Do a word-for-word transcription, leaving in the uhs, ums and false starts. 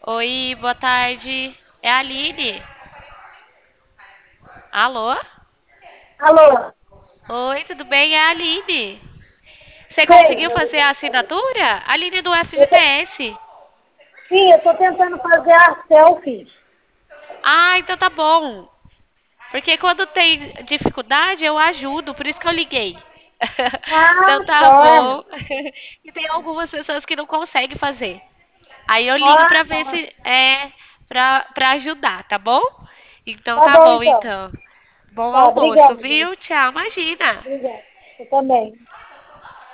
Oi, boa tarde. É a Aline. Alô? Alô, Oi, tudo bem? É a Aline. Você sei, conseguiu eu, fazer a assinatura? Aline do eu tô- F G T S. sim, eu estou tentando fazer a selfie. Ah, então tá bom. Porque quando tem dificuldade, eu ajudo, por isso que eu liguei. Então Ah, tá tá. bom. E tem algumas pessoas que não conseguem fazer. Aí eu ligo Ah, pra ver tá. se é pra, pra ajudar, tá bom? Então Tá tá bom, bom, então. então. Bom Tá, almoço, obrigada. viu? Tchau, imagina. Obrigada. Eu também.